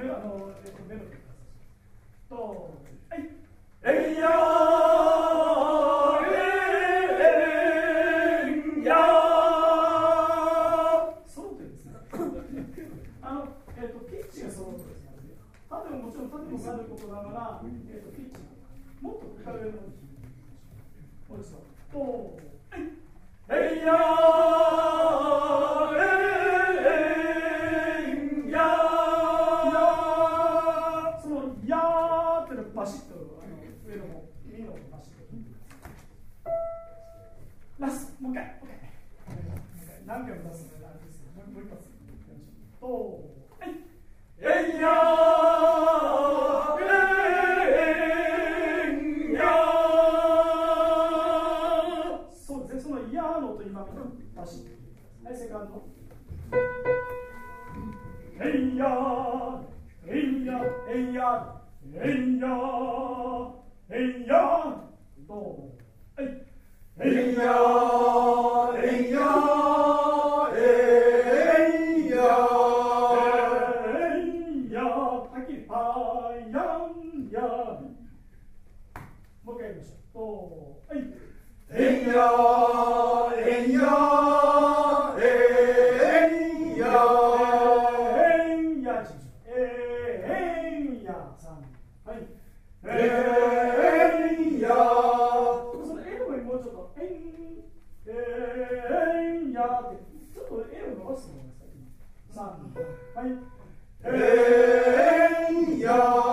メロディーと、はい。えいやー、やー。ソロってですね。ピッチがソロですので、縦ももちろん縦もさることながら、ピッチがもっと軽いものに。もう一度。と、はい。えいやー、やー。そのやーってのバシッと上の方、右の方バシッと。ラスト、もう一回、何回も出すのであれですけど、もう一発。と、はい。えいやー、やー。そうですね、そのやーのと今のバシッと。はい、セカンド。えいやー、えいや、えいや、えいや、えいや、と、はい、えいや、えいや、えいや、えいや、たきぱやんや。もう一回やりましょう。と、はい、えいや、えいや、えいや。はい。そのエルももうちょっと、やって、ちょっとエル伸ばすと思います。3、はい。や